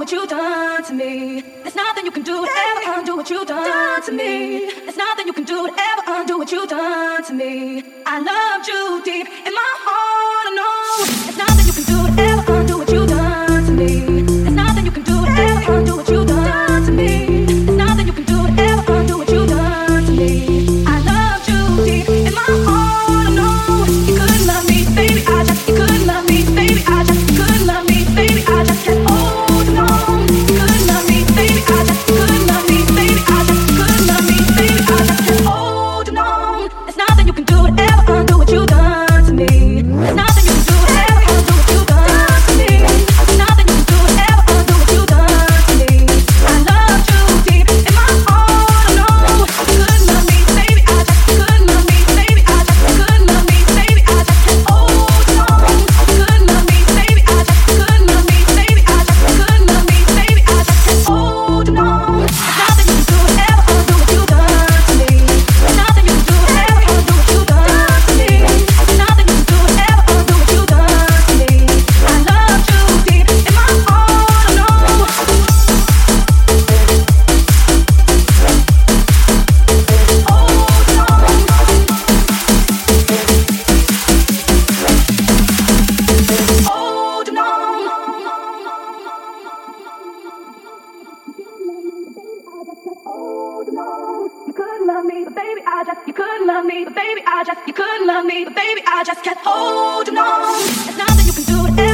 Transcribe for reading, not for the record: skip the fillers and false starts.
what you done to me. There's nothing you can do to ever undo what you done to me. There's nothing you can do to ever undo what you done to me. I loved you deep in my heart, I know. There's nothing you can do to ever undo what you done to me. There's nothing you can do to ever undo what you done to me. There's nothing you can do to ever undo what you done to me. I loved you deep in my heart, I know. You couldn't love me, baby, you couldn't love me, baby, you couldn't love me, baby, I just kept holding on. You couldn't love me, baby, you couldn't love me, baby, you couldn't love me, baby, I just kept holding on. There's nothing you can do to ever undo what you done to me. There's nothing you can do to ever undo what you done to me. There's nothing you can do to ever undo what you done to me. I loved you deep in my heart, I know. You couldn't love me, baby, you couldn't love me, baby, you couldn't love me, baby, I just kept holding on. You couldn't love me, baby, you couldn't love me, baby, you couldn't love me, baby, I just kept holding on. There's nothing you can do to ever undo what you done to me. There's nothing you can do to ever undo what you done to me. There's nothing you can do to ever undo what you done to me. I loved you deep in my heart, I know. Holding on. You couldn't love me, but baby, you couldn't love me, but baby, you couldn't love me, but baby, I just kept holding on. There's nothing you can do to